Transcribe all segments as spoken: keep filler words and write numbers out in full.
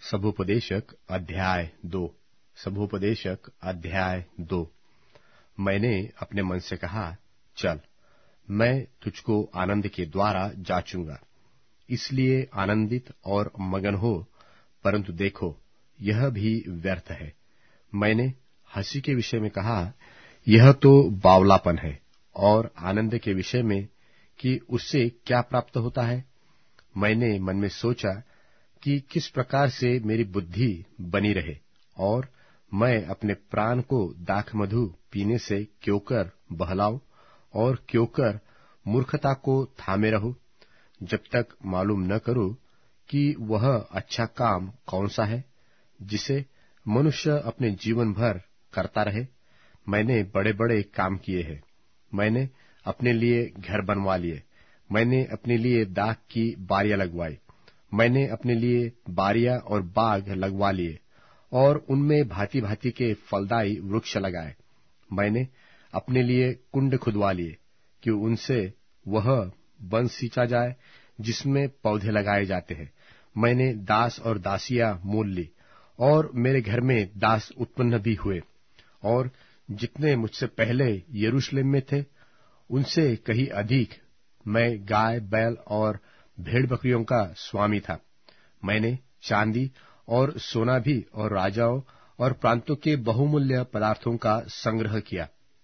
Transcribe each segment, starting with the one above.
सभोपदेशक अध्याय दो। सभोपदेशक अध्याय दो। मैंने अपने मन से कहा, चल, मैं तुझको आनंद के द्वारा जांचूंगा, इसलिए आनंदित और मगन हो। परंतु देखो, यह भी व्यर्थ है। मैंने हंसी के विषय में कहा, यह तो बावलापन है, और आनंद के विषय में कि उससे क्या प्राप्त होता है। मैंने मन में सोचा कि किस प्रकार से मेरी बुद्धि बनी रहे, और मैं अपने प्राण को दाख मधु पीने से क्यों कर बहलाऊं, और क्यों कर मूर्खता को थामे रहूं, जब तक मालूम न करूं कि वह अच्छा काम कौन सा है जिसे मनुष्य अपने जीवन भर करता रहे। मैंने बड़े बड़े काम किए हैं। मैंने अपने लिए घर बनवा लिए, मैंने अपने लिए दाख की बारियां लगवाई, मैंने अपने लिए बारियां और बाग लगवा लिए, और उनमें भांति भांति के फलदायी वृक्ष लगाए। मैंने अपने लिए कुंड खुदवा लिए कि उनसे वह वन सींचा जाए जिसमें पौधे लगाए जाते हैं। मैंने दास और दासियां मोल ली, और मेरे घर में दास उत्पन्न भी हुए, और जितने मुझसे पहले यरूशलेम में थे उनसे कहीं अधिक मैं गाय बैल और भेड़ बकरियों का स्वामी था। मैंने चांदी और सोना भी और राजाओं और प्रांतों के बहुमूल्य पदार्थों का संग्रह किया।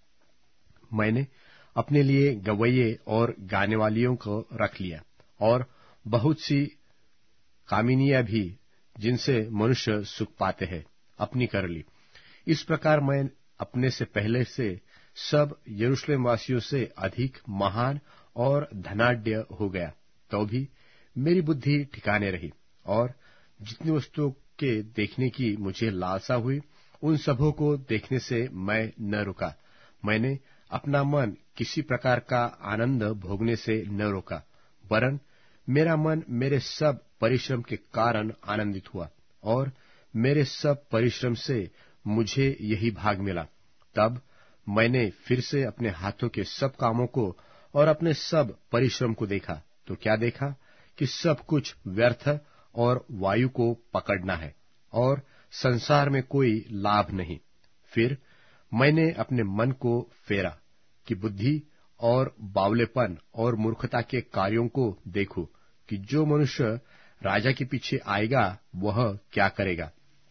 मैंने अपने लिए गवैये और गाने वालियों को रख लिया, और बहुत सी कामिनियां भी, जिनसे मनुष्य सुख पाते हैं, अपनी कर ली। इस प्रकार मैं अपने से पहले से सब यरूशलेम वासियों से अधिक महान और धनाढ्य हो गया। तो भी मेरी बुद्धि ठिकाने रही, और जितनी वस्तुओं के देखने की मुझे लालसा हुई, उन सबों को देखने से मैं न रुका। मैंने अपना मन किसी प्रकार का आनंद भोगने से न रोका, वरन मेरा मन मेरे सब परिश्रम के कारण आनंदित हुआ, और मेरे सब परिश्रम से मुझे यही भाग मिला। तब मैंने फिर से अपने हाथों के सब कामों को और अपने सब परिश्रम को देखा, तो क्या देखा कि सब कुछ व्यर्थ और वायु को पकड़ना है, और संसार में कोई लाभ नहीं। फिर मैंने अपने मन को फेरा कि बुद्धि और बावलेपन और मूर्खता के कार्यों को देखूं कि जो मनुष्य राजा के पीछे आएगा वह क्या करेगा।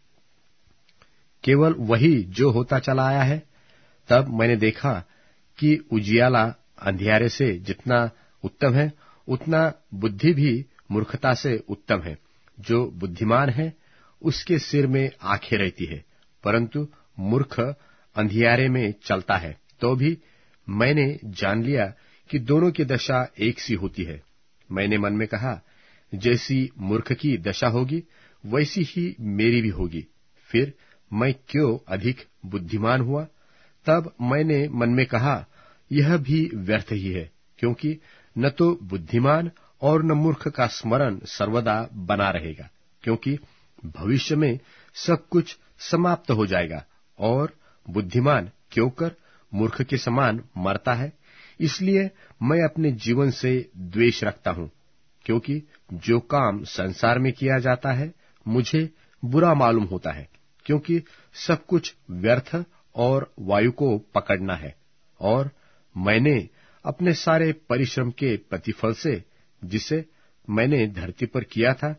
केवल वही जो होता चला आया है। तब मैंने देखा कि उजियाला अंधियारे से जितना उत्तम है, उतना बुद्धि भी मूर्खता से उत्तम है। जो बुद्धिमान है उसके सिर में आंखें रहती है, परंतु मूर्ख अंधियारे में चलता है। तो भी मैंने जान लिया कि दोनों की दशा एक सी होती है। मैंने मन में कहा, जैसी मूर्ख की दशा होगी वैसी ही मेरी भी होगी। फिर मैं क्यों अधिक बुद्धिमान हुआ? तब मैंने मन में कहा, यह भी व्यर्थ ही है, क्योंकि न तो बुद्धिमान और न मूर्ख का स्मरण सर्वदा बना रहेगा, क्योंकि भविष्य में सब कुछ समाप्त हो जाएगा, और बुद्धिमान क्यों कर मूर्ख के समान मरता है। इसलिए मैं अपने जीवन से द्वेष रखता हूं, क्योंकि जो काम संसार में किया जाता है मुझे बुरा मालूम होता है, क्योंकि सब कुछ व्यर्थ और वायु को पकड़ना है। और मैंने अपने सारे परिश्रम के प्रतिफल से, जिसे मैंने धरती पर किया था,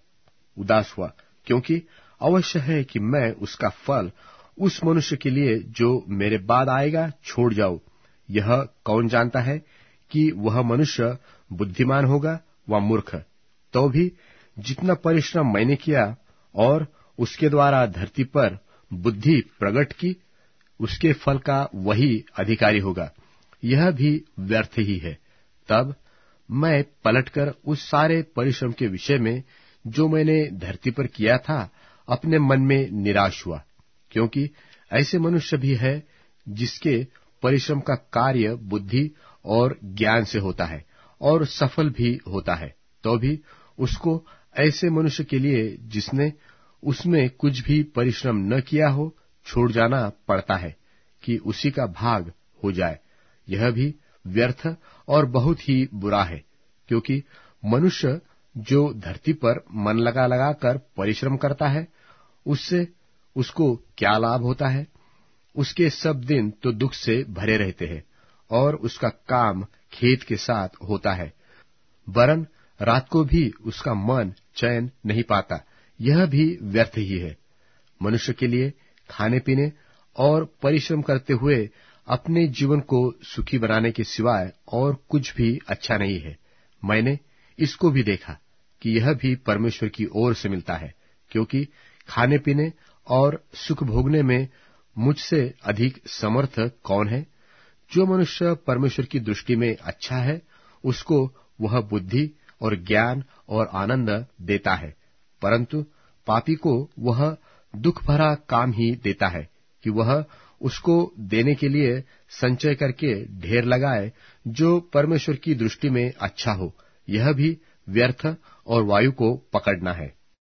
उदास हुआ, क्योंकि अवश्य है कि मैं उसका फल उस मनुष्य के लिए जो मेरे बाद आएगा छोड़ जाऊं। यह कौन जानता है कि वह मनुष्य बुद्धिमान होगा व मूर्ख। तो भी जितना परिश्रम मैंने किया और उसके द्वारा धरती पर बुद्धि प्रकट की, उसके फल का वही अधिकारी होगा। यह भी व्यर्थ ही है। तब मैं पलटकर उस सारे परिश्रम के विषय में जो मैंने धरती पर किया था, अपने मन में निराश हुआ, क्योंकि ऐसे मनुष्य भी है जिसके परिश्रम का कार्य बुद्धि और ज्ञान से होता है और सफल भी होता है। तो भी उसको ऐसे मनुष्य के लिए जिसने उसमें कुछ भी परिश्रम न किया हो छोड़ जाना पड़ता है कि उसी का भाग हो जाए। यह भी व्यर्थ और बहुत ही बुरा है, क्योंकि मनुष्य जो धरती पर मन लगा लगा कर परिश्रम करता है, उससे उसको क्या लाभ होता है? उसके सब दिन तो दुख से भरे रहते हैं और उसका काम खेत के साथ होता है, वरन रात को भी उसका मन चैन नहीं पाता। यह भी व्यर्थ ही है। मनुष्य के लिए खाने पीने और परिश्रम करते हुए अपने जीवन को सुखी बनाने के सिवाय और कुछ भी अच्छा नहीं है। मैंने इसको भी देखा कि यह भी परमेश्वर की ओर से मिलता है, क्योंकि खाने पीने और सुख भोगने में मुझसे अधिक समर्थ कौन है? जो मनुष्य परमेश्वर की दृष्टि में अच्छा है, उसको वह बुद्धि और ज्ञान और आनंद देता है, परंतु पापी को वह दुख भरा काम ही देता है कि वह उसको देने के लिए संचय करके ढेर लगाए, जो परमेश्वर की दृष्टि में अच्छा हो। यह भी व्यर्थ और वायु को पकड़ना है।